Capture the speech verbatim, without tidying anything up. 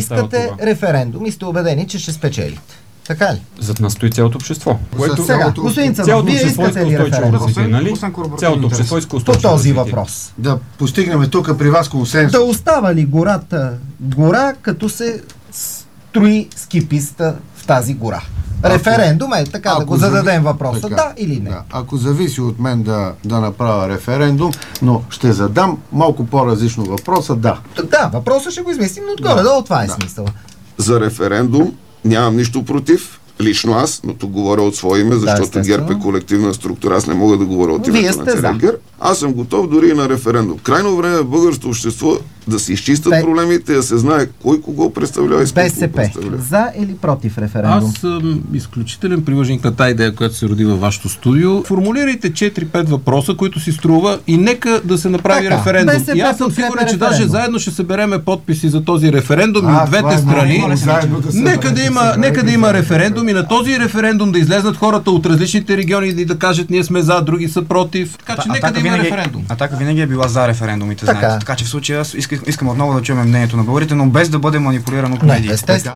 искате референдум и сте убедени, че ще спечелите. Така ли? Зад нас стои цялото общество. Което сега, господин Цанов, вие искате ли референдум? Нали? Цялото общество иска устойчиво по този развитие. въпрос. Да постигнем тук при вас консенсус. Да остава ли гората гора, като се строи ски писта в тази гора? Ако, Референдум е така да го зададем зави... въпроса, така, да или не. Да. Ако зависи от мен да, да направя референдум, но ще задам малко по-различно въпроса, да. Да, въпроса ще го измислим, но отгоре да, долу това е да. смисъл. За референдум нямам нищо против. Лично аз, но тук говоря от свое име, защото да, ГЕРБ е колективна структура. Аз не мога да говоря от името на целия ГЕРБ. Аз съм готов дори и на референдум. Крайно време в българското общество да се изчистят Б... проблемите, да се знае кой кого представлява и с кого представлява. За или против референдум? Аз съм изключителен привърженик на тази идея, която се роди във вашето студио. Формулирайте четири-пет въпроса, които си струва и нека да се направи така, референдум. Б С П и аз съм сигурен, че даже заедно ще събереме подписи за този референдум а, и от двете страни. Да нека да има, нека да има референдум и на този референдум да излезнат хората от различните региони и да кажат ние сме за, други са против. Така че а, нека да има винаги, референдум. Атака винаги е била за референдумите, така. Знаете. Така че в случая искам, искам отново да чуем мнението на българите, но без да бъде манипулирано от медиите.